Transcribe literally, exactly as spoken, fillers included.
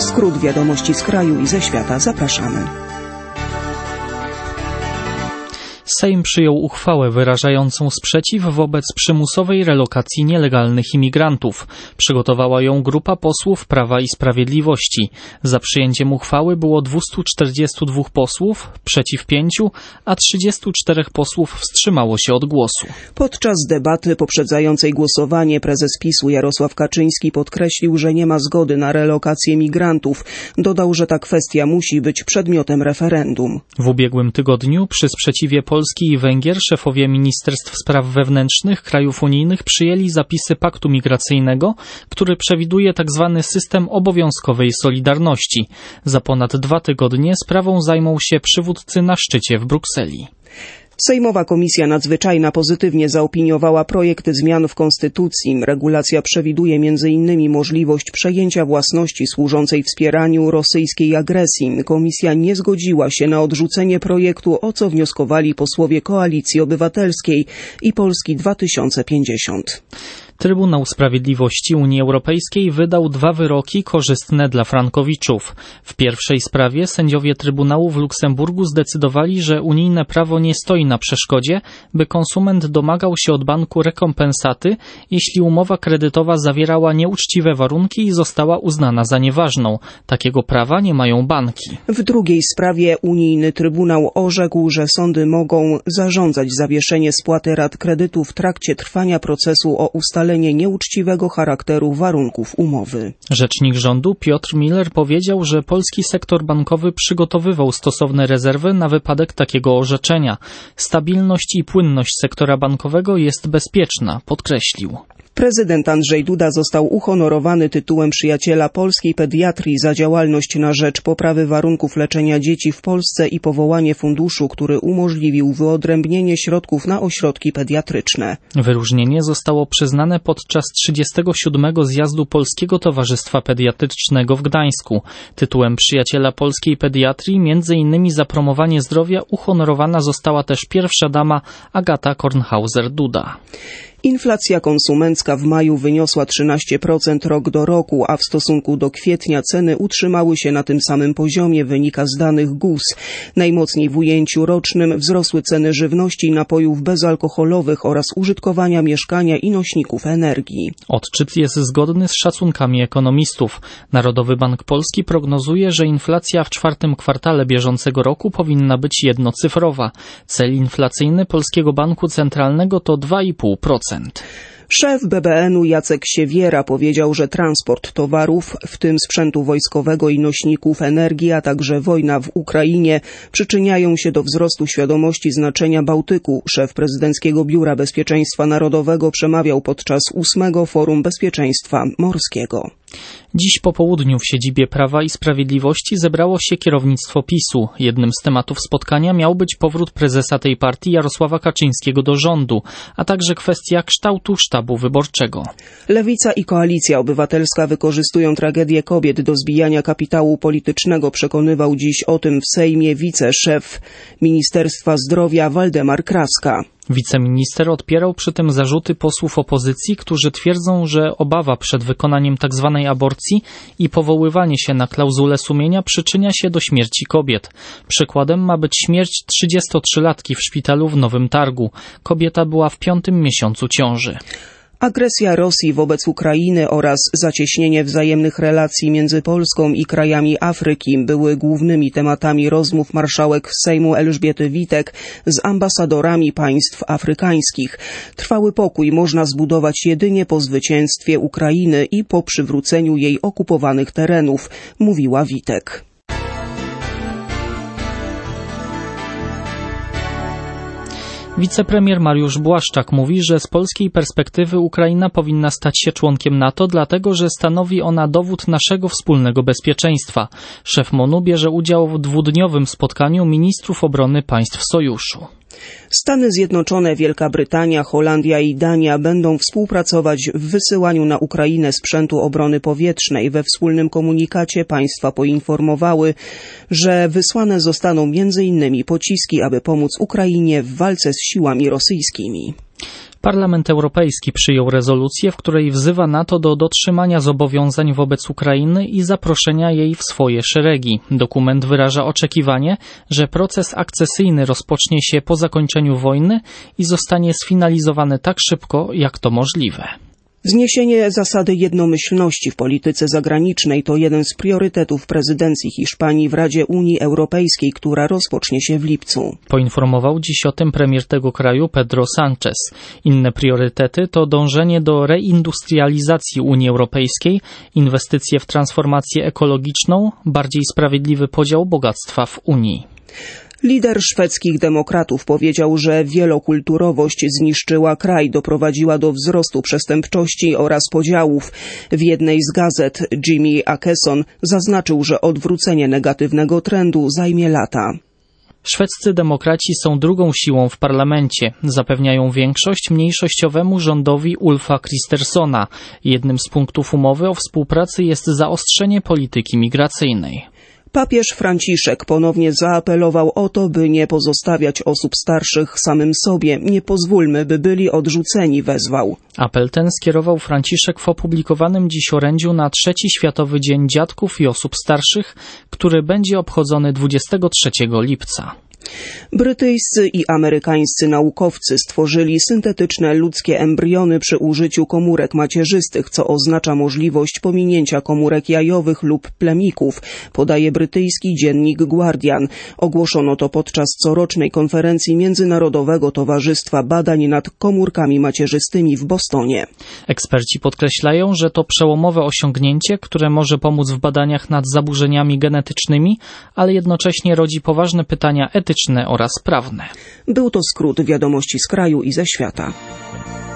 Skrót wiadomości z kraju i ze świata. Zapraszamy. Sejm przyjął uchwałę wyrażającą sprzeciw wobec przymusowej relokacji nielegalnych imigrantów. Przygotowała ją grupa posłów Prawa i Sprawiedliwości. Za przyjęciem uchwały było dwieście czterdzieści dwa posłów, przeciw pięciu, a trzydzieści cztery posłów wstrzymało się od głosu. Podczas debaty poprzedzającej głosowanie prezes PiS-u Jarosław Kaczyński podkreślił, że nie ma zgody na relokację migrantów. Dodał, że ta kwestia musi być przedmiotem referendum. W ubiegłym tygodniu przy sprzeciwie Polski i Węgier szefowie Ministerstw Spraw Wewnętrznych krajów unijnych przyjęli zapisy paktu migracyjnego, który przewiduje tzw. system obowiązkowej solidarności. Za ponad dwa tygodnie sprawą zajmą się przywódcy na szczycie w Brukseli. Sejmowa Komisja Nadzwyczajna pozytywnie zaopiniowała projekt zmian w Konstytucji. Regulacja przewiduje między innymi możliwość przejęcia własności służącej wspieraniu rosyjskiej agresji. Komisja nie zgodziła się na odrzucenie projektu, o co wnioskowali posłowie Koalicji Obywatelskiej i Polski dwa tysiące pięćdziesiąt. Trybunał Sprawiedliwości Unii Europejskiej wydał dwa wyroki korzystne dla frankowiczów. W pierwszej sprawie sędziowie Trybunału w Luksemburgu zdecydowali, że unijne prawo nie stoi na przeszkodzie, by konsument domagał się od banku rekompensaty, jeśli umowa kredytowa zawierała nieuczciwe warunki i została uznana za nieważną. Takiego prawa nie mają banki. W drugiej sprawie unijny Trybunał orzekł, że sądy mogą zarządzać zawieszenie spłaty rat kredytu w trakcie trwania procesu o ustalenie nieuczciwego charakteru warunków umowy. Rzecznik rządu Piotr Miller powiedział, że polski sektor bankowy przygotowywał stosowne rezerwy na wypadek takiego orzeczenia. Stabilność i płynność sektora bankowego jest bezpieczna, podkreślił. Prezydent Andrzej Duda został uhonorowany tytułem Przyjaciela Polskiej Pediatrii za działalność na rzecz poprawy warunków leczenia dzieci w Polsce i powołanie funduszu, który umożliwił wyodrębnienie środków na ośrodki pediatryczne. Wyróżnienie zostało przyznane podczas trzydziestego siódmego zjazdu Polskiego Towarzystwa Pediatrycznego w Gdańsku. Tytułem Przyjaciela Polskiej Pediatrii między innymi za promowanie zdrowia uhonorowana została też pierwsza dama Agata Kornhauser-Duda. Inflacja konsumencka w maju wyniosła trzynaście procent rok do roku, a w stosunku do kwietnia ceny utrzymały się na tym samym poziomie, wynika z danych G U S. Najmocniej w ujęciu rocznym wzrosły ceny żywności i napojów bezalkoholowych oraz użytkowania mieszkania i nośników energii. Odczyt jest zgodny z szacunkami ekonomistów. Narodowy Bank Polski prognozuje, że inflacja w czwartym kwartale bieżącego roku powinna być jednocyfrowa. Cel inflacyjny Polskiego Banku Centralnego to dwa i pół procent. Szef B B N-u Jacek Siewiera powiedział, że transport towarów, w tym sprzętu wojskowego i nośników energii, a także wojna w Ukrainie przyczyniają się do wzrostu świadomości znaczenia Bałtyku. Szef Prezydenckiego Biura Bezpieczeństwa Narodowego przemawiał podczas ósmego Forum Bezpieczeństwa Morskiego. Dziś po południu w siedzibie Prawa i Sprawiedliwości zebrało się kierownictwo PiS-u. Jednym z tematów spotkania miał być powrót prezesa tej partii Jarosława Kaczyńskiego do rządu, a także kwestia kształtu sztabu wyborczego. Lewica i Koalicja Obywatelska wykorzystują tragedię kobiet do zbijania kapitału politycznego, przekonywał dziś o tym w Sejmie wiceszef Ministerstwa Zdrowia Waldemar Kraska. Wiceminister odpierał przy tym zarzuty posłów opozycji, którzy twierdzą, że obawa przed wykonaniem tzw. aborcji i powoływanie się na klauzulę sumienia przyczynia się do śmierci kobiet. Przykładem ma być śmierć trzydziestotrzylatki w szpitalu w Nowym Targu. Kobieta była w piątym miesiącu ciąży. Agresja Rosji wobec Ukrainy oraz zacieśnienie wzajemnych relacji między Polską i krajami Afryki były głównymi tematami rozmów marszałek Sejmu Elżbiety Witek z ambasadorami państw afrykańskich. Trwały pokój można zbudować jedynie po zwycięstwie Ukrainy i po przywróceniu jej okupowanych terenów, mówiła Witek. Wicepremier Mariusz Błaszczak mówi, że z polskiej perspektywy Ukraina powinna stać się członkiem NATO, dlatego że stanowi ona dowód naszego wspólnego bezpieczeństwa. Szef M O N-u bierze udział w dwudniowym spotkaniu ministrów obrony państw sojuszu. Stany Zjednoczone, Wielka Brytania, Holandia i Dania będą współpracować w wysyłaniu na Ukrainę sprzętu obrony powietrznej. We wspólnym komunikacie państwa poinformowały, że wysłane zostaną między innymi pociski, aby pomóc Ukrainie w walce z siłami rosyjskimi. Parlament Europejski przyjął rezolucję, w której wzywa NATO do dotrzymania zobowiązań wobec Ukrainy i zaproszenia jej w swoje szeregi. Dokument wyraża oczekiwanie, że proces akcesyjny rozpocznie się po zakończeniu wojny i zostanie sfinalizowany tak szybko, jak to możliwe. Zniesienie zasady jednomyślności w polityce zagranicznej to jeden z priorytetów prezydencji Hiszpanii w Radzie Unii Europejskiej, która rozpocznie się w lipcu. Poinformował dziś o tym premier tego kraju Pedro Sánchez. Inne priorytety to dążenie do reindustrializacji Unii Europejskiej, inwestycje w transformację ekologiczną, bardziej sprawiedliwy podział bogactwa w Unii. Lider szwedzkich demokratów powiedział, że wielokulturowość zniszczyła kraj, doprowadziła do wzrostu przestępczości oraz podziałów. W jednej z gazet Jimmy Åkesson zaznaczył, że odwrócenie negatywnego trendu zajmie lata. Szwedzcy demokraci są drugą siłą w parlamencie. Zapewniają większość mniejszościowemu rządowi Ulfa Kristerssona. Jednym z punktów umowy o współpracy jest zaostrzenie polityki migracyjnej. Papież Franciszek ponownie zaapelował o to, by nie pozostawiać osób starszych samym sobie. Nie pozwólmy, by byli odrzuceni, wezwał. Apel ten skierował Franciszek w opublikowanym dziś orędziu na trzeci Światowy Dzień Dziadków i Osób Starszych, który będzie obchodzony dwudziestego trzeciego lipca. Brytyjscy i amerykańscy naukowcy stworzyli syntetyczne ludzkie embriony przy użyciu komórek macierzystych, co oznacza możliwość pominięcia komórek jajowych lub plemików, podaje brytyjski dziennik Guardian. Ogłoszono to podczas corocznej konferencji Międzynarodowego Towarzystwa Badań nad Komórkami Macierzystymi w Bostonie. Eksperci podkreślają, że to przełomowe osiągnięcie, które może pomóc w badaniach nad zaburzeniami genetycznymi, ale jednocześnie rodzi poważne pytania etyczne oraz prawne. Był to skrót wiadomości z kraju i ze świata.